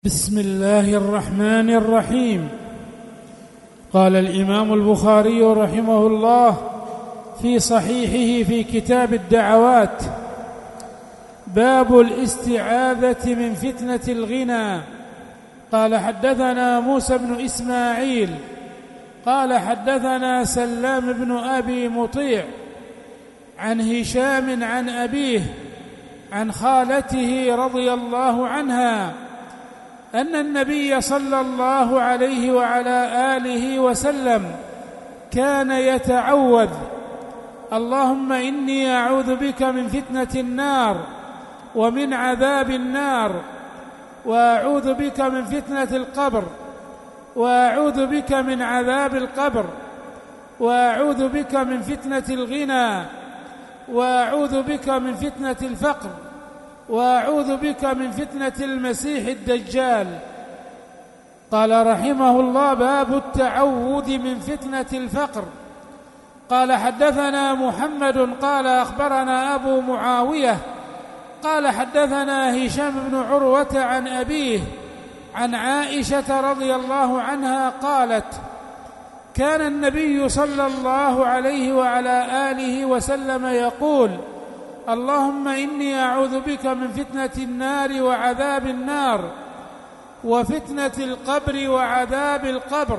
بسم الله الرحمن الرحيم. قال الإمام البخاري رحمه الله في صحيحه في كتاب الدعوات: باب الاستعاذة من فتنة الغنى. قال حدثنا موسى بن إسماعيل قال حدثنا سلام بن أبي مطيع عن هشام عن أبيه عن خالته رضي الله عنها أن النبي صلى الله عليه وعلى آله وسلم كان يتعوذ: اللهم إني أعوذ بك من فتنة النار ومن عذاب النار، وأعوذ بك من فتنة القبر، وأعوذ بك من عذاب القبر، وأعوذ بك من فتنة الغنى، وأعوذ بك من فتنة الفقر، وأعوذ بك من فتنة المسيح الدجال. قال رحمه الله: باب التعوذ من فتنة الفقر. قال حدثنا محمد قال أخبرنا أبو معاوية قال حدثنا هشام بن عروة عن أبيه عن عائشة رضي الله عنها قالت: كان النبي صلى الله عليه وعلى آله وسلم يقول: اللهم إني أعوذ بك من فتنة النار وعذاب النار، وفتنة القبر وعذاب القبر،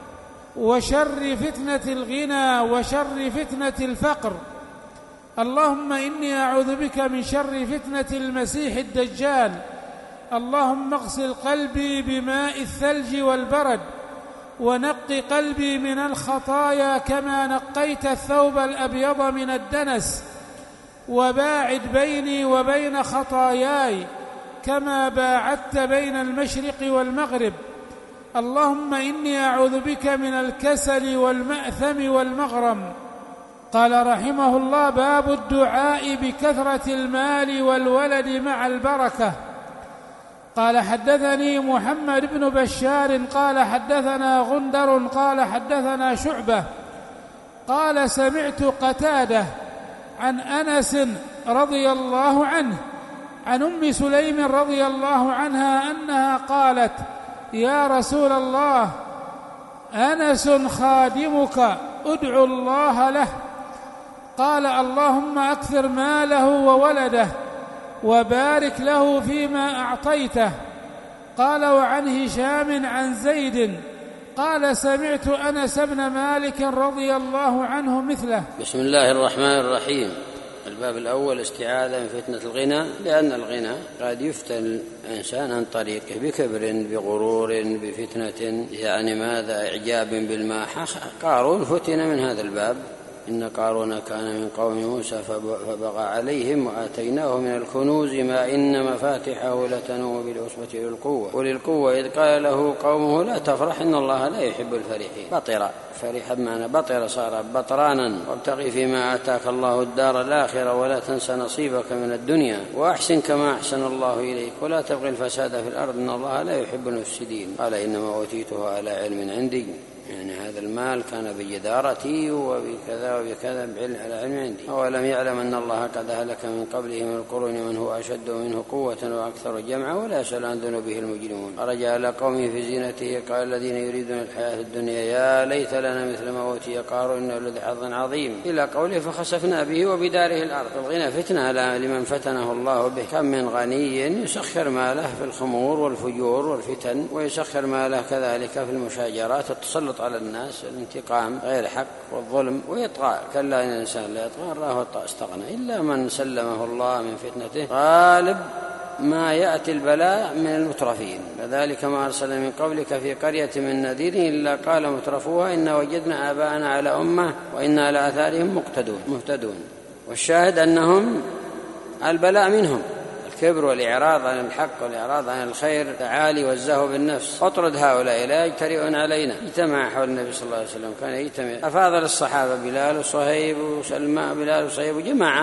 وشر فتنة الغنى، وشر فتنة الفقر. اللهم إني أعوذ بك من شر فتنة المسيح الدجال. اللهم اغسل قلبي بماء الثلج والبرد، ونق قلبي من الخطايا كما نقيت الثوب الأبيض من الدنس، وباعد بيني وبين خطاياي كما باعدت بين المشرق والمغرب. اللهم إني أعوذ بك من الكسل والمأثم والمغرم. قال رحمه الله: باب الدعاء بكثرة المال والولد مع البركة. قال حدثني محمد بن بشار قال حدثنا غندر قال حدثنا شعبة قال سمعت قتادة عن أنس رضي الله عنه عن أم سليم رضي الله عنها أنها قالت: يا رسول الله، أنس خادمك ادعو الله له. قال: اللهم أكثر ماله وولده، وبارك له فيما أعطيته. قال: وعن هشام عن زيد قال: سمعت أنس بن مالك رضي الله عنه مثله. بسم الله الرحمن الرحيم. الباب الأول: استعاذة من فتنة الغنى، لأن الغنى قد يفتن الإنسان عن طريقه بكبر، بغرور، بفتنة، يعني ماذا؟ إعجاب بالماء. قارون فتن من هذا الباب. إن قارون كان من قوم موسى فبغى عليهم وآتيناه من الكنوز ما إن مفاتحه لتنوء بالعصبة أولي القوة إذ قال له قومه لا تفرح إن الله لا يحب الفرحين. بطر، فرح بمعنى بطر، صار بطرانا. وابتغي فيما آتاك الله الدار الآخرة ولا تنس نصيبك من الدنيا وأحسن كما أحسن الله إليك ولا تبغي الفساد في الأرض إن الله لا يحب المفسدين. قال: إنما أوتيته على علم عندي، يعني هذا المال كان بجدارتي وبكذا وبكذا على علم عندي. أولم يعلم أن الله قد أهلك من قبله من القرون من هو أشد منه قوة وأكثر جمعا ولا يسأل عن ذنوبه المجرمون. فرجع إلى قومه في زينته قال الذين يريدون الحياة الدنيا يا ليت لنا مثل ما أوتي قارون إنه لذو حظ عظيم، إلى قوله فخسفنا به وبداره الأرض. الغنى فتنة لمن فتنه الله به. كم من غني يسخر ماله في الخمور والفجور والفتن، ويسخر ماله كذلك في المشاجرات، التسلط على الناس، الانتقام غير حق والظلم ويطغى. كلا إن الإنسان لا يطغى راه استغنى. إلا من سلمه الله من فتنته غالب ما يأتي البلاء من المترفين. وذلك ما أرسل من قبلك في قرية من نذير إلا قال مترفوها إن وجدنا آباءنا على أمة وإنا على آثارهم مهتدون. والشاهد أنهم البلاء منهم الكبر والإعراض عن الحق والإعراض عن الخير، التعالي والزهو بالنفس. اطرد هؤلاء لا يجترئون علينا. اجتمع حول النبي صلى الله عليه وسلم، كان يجتمع أفاضل الصحابة بلال وصهيب وسلمى، بلال وصهيب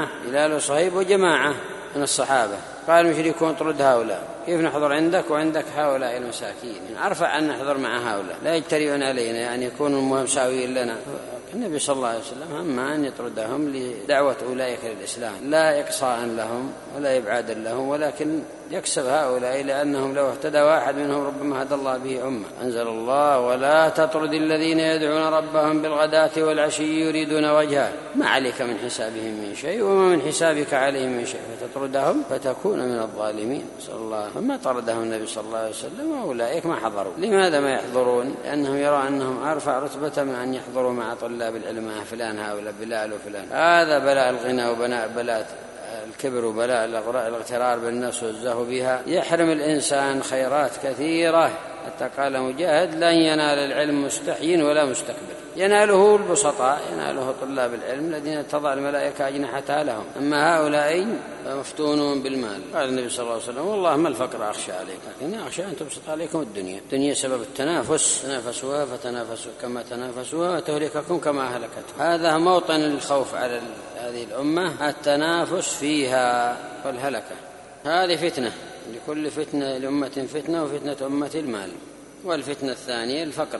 وجماعة من الصحابة. قال المشركون: اطرد هؤلاء، كيف نحضر عندك وعندك هؤلاء المساكين؟ أرفع أن نحضر مع هؤلاء، لا يجترئون علينا، يعني يكونوا مساويين لنا. النبي صلى الله عليه وسلم هم أن يطردهم لدعوة أولئك للإسلام، لا إقصاء لهم ولا إبعاد لهم، ولكن يكسب هؤلاء، لأنهم لو اهتدى واحد منهم ربما هدى الله به أمة. أنزل الله: ولا تطرد الذين يدعون ربهم بالغداة والعشي يريدون وجهه ما عليك من حسابهم من شيء وما من حسابك عليهم من شيء فتطردهم فتكون من الظالمين. صلى الله. فما طردهم النبي صلى الله عليه وسلم، وأولئك ما حضروا. لماذا ما يحضرون؟ لأنهم يرون أنهم أرفع رتبة من أن يحضروا مع طلاب العلم فلان هؤلاء بلال وفلان. هذا بلاء الغنى وبلاء الكبر وبلاء الاغترار بالنفس والزهو بها يحرم الإنسان خيرات كثيرة. حتى قال مجاهد: لن ينال العلم مستحي ولا مستكبر، يناله البسطاء، يناله طلاب العلم الذين تضع الملائكة أجنحتها لهم. أما هؤلاء فمفتونون بالمال. قال النبي صلى الله عليه وسلم: والله ما الفقر أخشى عليك، لكني أخشى أن تبسط عليكم الدنيا سبب التنافس، تنافسوها فتنافسوا كما تنافسوها وتهلككم كما أهلكتها. هذا موطن الخوف على هذه الأمة، التنافس فيها والهلكة. هذه فتنة، لكل فتنة لأمة فتنة، وفتنة أمة المال. والفتنة الثانية الفقر،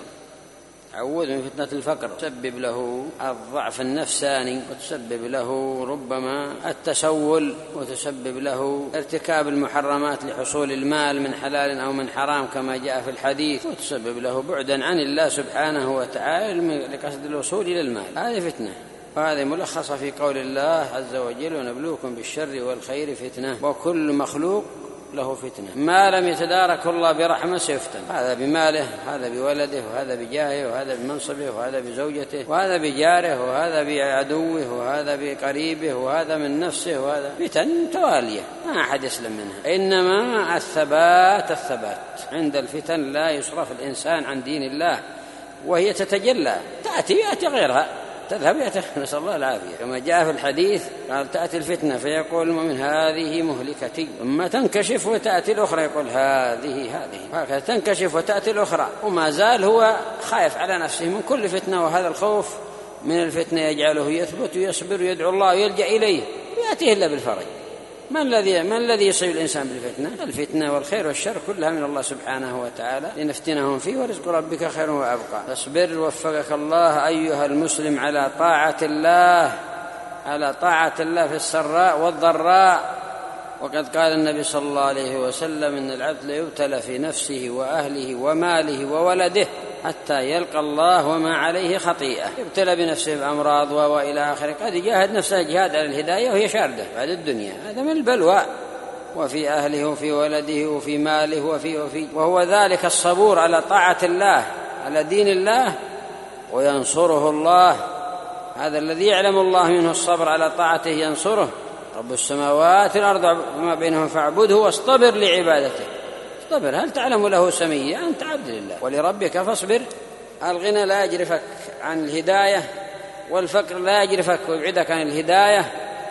عوذ من فتنة الفقر، تسبب له الضعف النفساني، وتسبب له ربما التسول، وتسبب له ارتكاب المحرمات لحصول المال من حلال أو من حرام كما جاء في الحديث، وتسبب له بعدا عن الله سبحانه وتعالى لقصد الوصول إلى المال. هذه فتنة، وهذه ملخصة في قول الله عز وجل: ونبلوكم بالشر والخير فتنة. وكل مخلوق له فتنة، ما لم يتدارك الله برحمة سيفتن، هذا بماله، هذا بولده، وهذا بجاهه، وهذا بمنصبه، وهذا بزوجته، وهذا بجاره، وهذا بعدوه، وهذا بقريبه، وهذا من نفسه، وهذا فتن توالية ما أحد يسلم منها. إنما الثبات عند الفتن، لا يصرف الإنسان عن دين الله، وهي تتجلى، يأتي غيرها، تذهب نسأل الله العافية. كما جاء في الحديث قال: تأتي الفتنة فيقول المؤمن: هذه مهلكتي، ثم تنكشف وتأتي الأخرى يقول: هذه، هكذا تنكشف وتأتي الأخرى، وما زال هو خايف على نفسه من كل فتنة. وهذا الخوف من الفتنة يجعله يثبت ويصبر ويدعو الله ويلجأ إليه، ويأتيه إلا بالفرج. ما الذي يصيب الإنسان بالفتنة؟ الفتنة والخير والشر كلها من الله سبحانه وتعالى لنفتنهم فيه، ورزق ربك خير وأبقى. فاصبر وفقك الله أيها المسلم على طاعة الله في السراء والضراء. وقد قال النبي صلى الله عليه وسلم: إن العبد ليبتلى في نفسه وأهله وماله وولده حتى يلقى الله وما عليه خطيئة. يبتلى بنفسه بأمراض وإلى آخره، قد يجاهد نفسه جهاد على الهداية وهي شاردة بعد الدنيا، هذا من البلوى. وفي أهله وفي ولده وفي ماله وهو ذلك الصبور على طاعة الله على دين الله، وينصره الله. هذا الذي يعلم الله منه الصبر على طاعته ينصره. رب السماوات والأرض وما بينهم فاعبده واصطبر لعبادته. اصطبر، هل تعلم له سميا؟ أنت عبد لله ولربك فاصبر. الغنى لا يجرفك عن الهداية، والفقر لا يجرفك ويبعدك عن الهداية،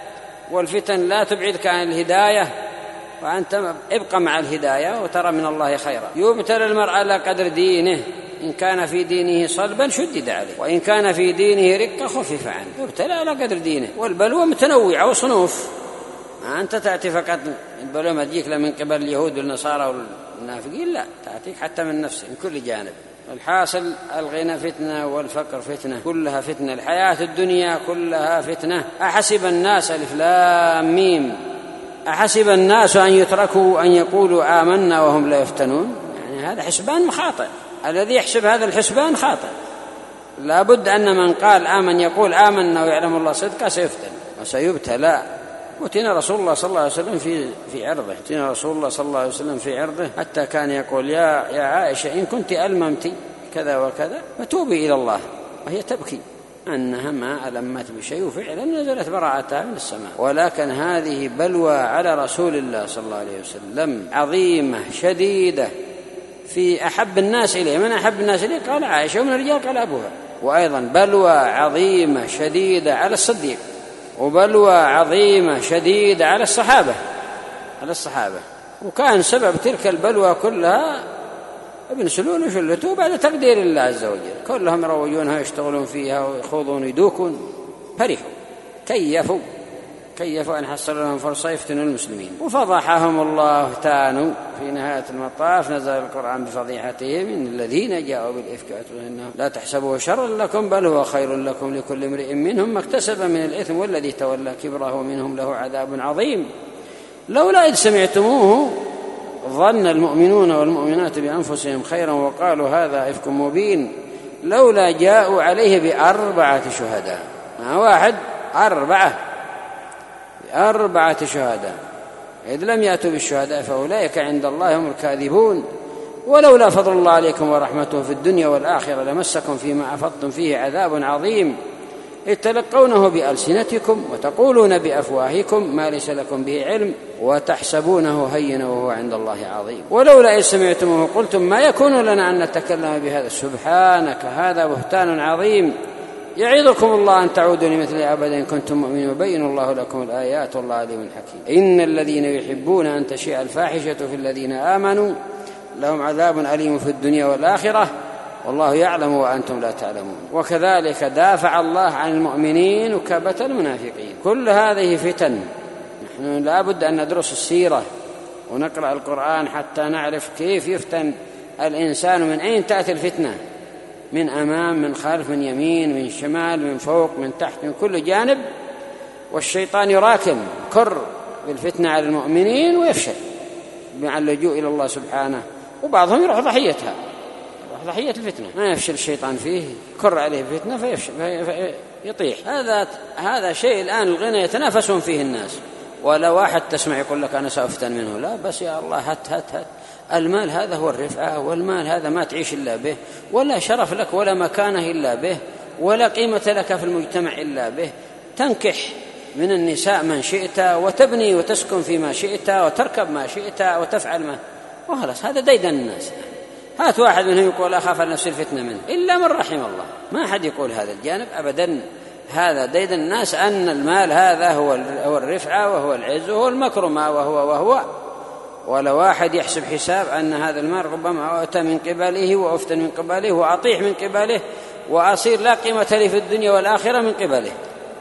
والفتن لا تبعدك عن الهداية، وأنت ابقى مع الهداية وترى من الله خيرا. يبتلى المرء على قدر دينه، إن كان في دينه صلبا شدد عليه، وإن كان في دينه رقة خفف عنه. يبتلى على قدر دينه، والبلوى متنوعة وصنوف. أنت تأتي فقط البلوى ما تجيك لا من قبل اليهود والنصارى والمنافقين، لا، تأتيك حتى من نفسك من كل جانب. الحاصل الغنى فتنة والفقر فتنة، كلها فتنة. الحياة الدنيا كلها فتنة. أحسب الناس ألف لام ميم، أحسب الناس أن يتركوا أن يقولوا آمنا وهم لا يفتنون. يعني هذا حسبان خاطئ، الذي يحسب هذا الحسبان خاطئ. لا بد أن من قال آمن يقول آمنا ويعلم الله صدقا سيفتن وسيبتلى. وتنا رسول الله صلى الله عليه وسلم في عرضه، تنا رسول الله صلى الله عليه وسلم في عرضه، حتى كان يقول: يا عائشة إن كنت ألممت كذا وكذا فتوبي إلى الله، وهي تبكي أنها ما ألمت بشيء، وفعلا نزلت براءتها من السماء. ولكن هذه بلوى على رسول الله صلى الله عليه وسلم عظيمة شديدة في أحب الناس إليه. من أحب الناس إليه؟ قال عائشة، ومن الرجال قال أبوها. وأيضا بلوى عظيمة شديدة على الصديق، وبلوى عظيمة شديدة على الصحابة. وكان سبب تلك البلوى كلها ابن سلول وشلته بعد تقدير الله عز وجل. كلهم يروجونها يشتغلون فيها ويخوضون يدوكون، فرحوا كيفوا أن حصلوا لهم فرصة يفتنوا المسلمين، وفضحهم الله. تانوا في نهاية المطاف نزل القرآن بفضيحتهم: إن الذين جاءوا بالإفك إنهم لا تحسبوه شرا لكم بل هو خير لكم لكل امرئ منهم ما اكتسب من الإثم والذي تولى كبره منهم له عذاب عظيم. لولا إذ سمعتموه ظن المؤمنون والمؤمنات بأنفسهم خيرا وقالوا هذا إفك مبين لولا جاءوا عليه ب4 شهداء. واحد 4 شهداء، إذ لم يأتوا بالشهداء فأولئك عند الله هم الكاذبون. ولولا فضل الله عليكم ورحمته في الدنيا والآخرة لمسكم فيما أفضتم فيه عذاب عظيم، إذ تلقونه بألسنتكم وتقولون بأفواهكم ما ليس لكم به علم وتحسبونه هينا وهو عند الله عظيم. ولولا إذ سمعتموه قلتم ما يكون لنا أن نتكلم بهذا سبحانك هذا بهتان عظيم. يعظكم الله أن تعودوا لمثله أبدا إن كنتم مؤمنين يبين الله لكم الآيات والله عليم حكيم. إن الذين يحبون أن تشيع الفاحشة في الذين آمنوا لهم عذاب أليم في الدنيا والآخرة والله يعلم وأنتم لا تعلمون. وكذلك دافع الله عن المؤمنين وكبت المنافقين. كل هذه فتن، نحن لا بد أن ندرس السيرة ونقرأ القرآن حتى نعرف كيف يفتن الإنسان، من أين تأتي الفتنة، من أمام من خلف من يمين من شمال من فوق من تحت من كل جانب. والشيطان يراكم كر بالفتنة على المؤمنين ويفشل مع اللجوء إلى الله سبحانه، وبعضهم يروح ضحيتها، يروح ضحية الفتنة، ما يفشل الشيطان فيه كر عليه فتنة فيفشل يطيح. هذا شيء الآن الغنى يتنافسون فيه الناس، ولا واحد تسمع يقول لك أنا سأفتن منه، لا بس يا الله هات المال هذا هو الرفعة، والمال هذا ما تعيش إلا به، ولا شرف لك ولا مكانه إلا به، ولا قيمة لك في المجتمع إلا به. تنكح من النساء من شئت وتبني وتسكن فيما شئت وتركب ما شئت وتفعل ما، وخلاص هذا ديدن الناس. هات واحد منهم يقول أخاف نفس الفتنة منه إلا من رحم الله، ما أحد يقول هذا الجانب أبدا. هذا ديدن الناس أن المال هذا هو الرفعة وهو العز وهو المكرمة وهو ولا واحد يحسب حساب أن هذا المال ربما أتى من قبله وأفتن من قبله وأطيح من قبله وأصير لا قيمة لي في الدنيا والآخرة من قبله.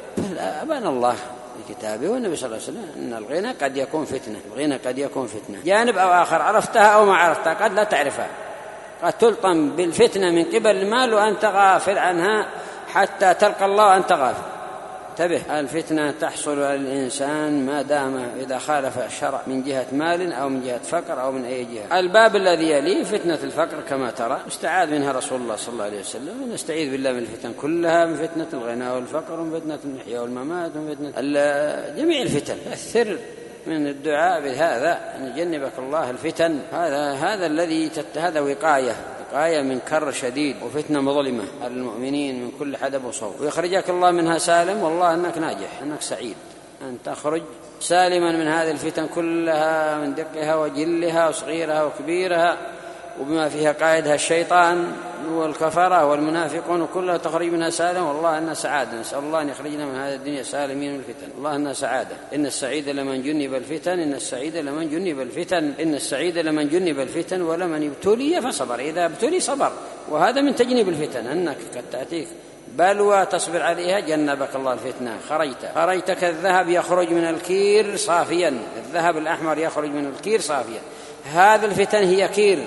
أبان الله في كتابه والنبي صلى الله عليه وسلم أن الغنى قد يكون فتنة، الغنى قد يكون فتنة جانب أو آخر، عرفتها أو ما عرفتها، قد لا تعرفها، قد تلطم بالفتنة من قبل المال وأنت غافل عنها حتى تلقى الله وأنت غافل. انتبه، الفتنة تحصل على الإنسان ما دام إذا خالف الشرع من جهة مال أو من جهة فقر أو من أي جهة. الباب الذي يليه فتنة الفقر كما ترى استعاذ منها رسول الله صلى الله عليه وسلم، ونستعيذ بالله من الفتن كلها، من فتنة الغنى والفقر ومن فتنة المحيا والممات ومن فتنة جميع الفتن. السر من الدعاء بهذا أن يجنبك الله الفتن، هذا الذي هذا وقاية من كر شديد وفتنة مظلمة على المؤمنين من كل حدب وصوب، ويخرجك الله منها سالم، والله أنك ناجح أنك سعيد أن تخرج سالما من هذه الفتن كلها، من دقها وجلها وصغيرها وكبيرها وبما فيها قائدها الشيطان والكفرة والمنافقون وكلها تخرج منها سالم، والله أنها سعادة. نسأل الله أن يخرجنا من هذه الدنيا سالمين من الفتن، الله أنها سعادة. إن السعيد لمن جنب الفتن، إن السعيد لمن جنب الفتن، إن السعيد لمن جنب الفتن ولمن ابتلي فصبر. إذا ابتلي صبر، وهذا من تجنيب الفتن، أنك قد تأتيك بلوى تصبر عليها جنبك الله الفتنة. خرجت كالذهب يخرج من الكير صافيا، الذهب الأحمر يخرج من الكير صافيا. هذا الفتن هي كير،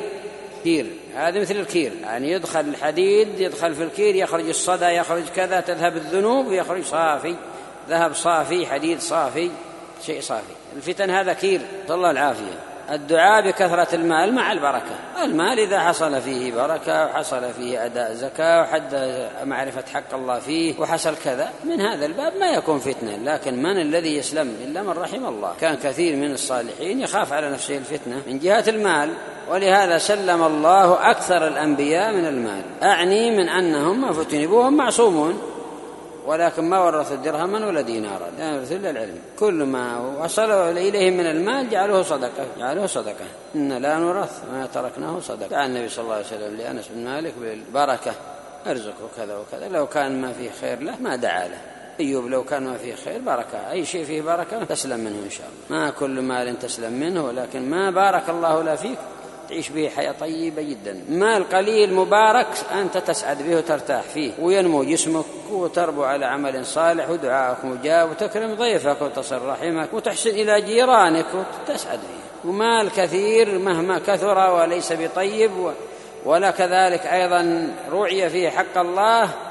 هذا مثل الكير، يعني يدخل الحديد يدخل في الكير يخرج الصدى يخرج كذا، تذهب الذنوب ويخرج صافي، ذهب صافي حديد صافي شيء صافي. الفتن هذا كير، صلى الله العافية. الدعاء بكثرة المال مع البركة، المال إذا حصل فيه بركة وحصل فيه أداء زكاة وحد معرفة حق الله فيه وحصل كذا، من هذا الباب ما يكون فتنة. لكن من الذي يسلم إلا من رحم الله. كان كثير من الصالحين يخاف على نفسه الفتنة من جهة المال، ولهذا سلم الله أكثر الأنبياء من المال، أعني من أنهم ما فتنوا وهم معصومون، ولكن ما ورثوا درهما ولا دينارا، لا يورث إلا العلم. كل ما وصلوا إليهم من المال جعلوه صدقة، إن لا نورث ما تركناه صدقة. دعا النبي صلى الله عليه وسلم لأنس بن مالك بالبركة، ارزقه كذا وكذا، لو كان ما فيه خير له ما دعا له. أيوب لو كان ما فيه خير بركة، أي شيء فيه بركة تسلم منه إن شاء الله. ما كل مال تسلم منه، ولكن ما بارك الله لا فيك تعيش به حياة طيبة جدا. مال قليل مبارك أنت تسعد به وترتاح فيه وينمو جسمك وتربو على عمل صالح ودعاءك مجاب وتكرم ضيفك وتصل رحمك وتحسن إلى جيرانك وتسعد فيه. ومال كثير مهما كثر وليس بطيب ولا كذلك أيضا رعي فيه حق الله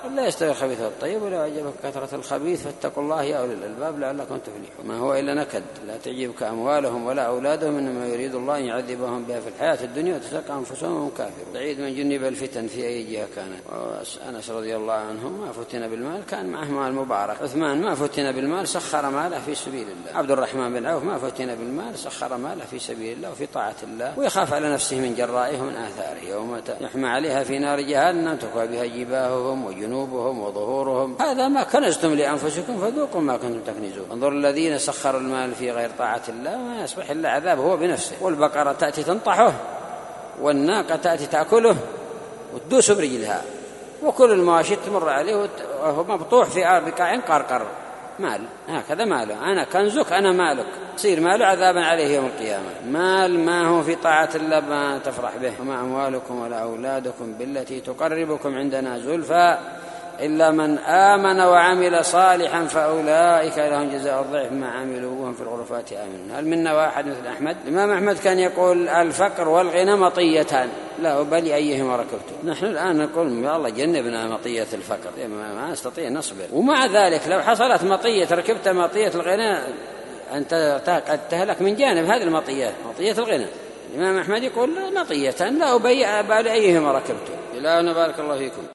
لا يستوي الخبيث والطيب، ولا أعجبك كثرة الخبيث فاتقوا الله يا أولي الألباب لعلكم تفلحون. ما هو إلا نكد. لا تعجبك أموالهم ولا أولادهم، إنما يريد الله أن يعذبهم بها في الحياة الدنيا وتزكى أنفسهم وهم كافرون. سعيد من جنب الفتن في أي جهة كانت. أنس رضي الله عنه ما فتن بالمال، كان معه مال مبارك. عثمان ما فتن بالمال، سخر ماله في سبيل الله. عبد الرحمن بن عوف ما فتن بالمال، سخر ماله في سبيل الله وفي طاعة الله، ويخاف على نفسه من جرائه ومن آثاره، يوم يحمى عليها في نار جهنم تكوى بها جباههم وجنوبهم وظهورهم، هذا ما كنزتم لأنفسكم فذوقوا ما كنتم تكنزون. انظر الذين سخروا المال في غير طاعة الله ما يصبح إلا عذاب هو بنفسه. والبقرة تأتي تنطحه، والناقة تأتي تأكله وتدوس برجلها، وكل المواشي تمر عليه وهو مبطوح في بقاع قرقر. مال هكذا ماله، أنا كنزك أنا مالك، يصير ماله عذابا عليه يوم القيامة. مال ما هو في طاعة الله ما تفرح به. وما أموالكم ولا أولادكم بالتي تقربكم عندنا زلفى إلا من آمن وعمل صالحا فأولئك لهم جزاء الضعف ما عملوا وهم في الغرفات آمنون. هل منا واحد مثل أحمد؟ الإمام أحمد كان يقول الفقر والغنى مطيتان لا أبالي أيهما ركبته. نحن الآن نقول يا الله جنبنا مطية الفقر، ما نستطيع نصبر. ومع ذلك لو حصلت مطية ركبت مطية الغنى أنت قد تهلك من جانب هذه المطية، مطية الغنى. الإمام أحمد يقول مطيتان لا أبالي أيهما ركبته. إلهنا بارك الله فيكم.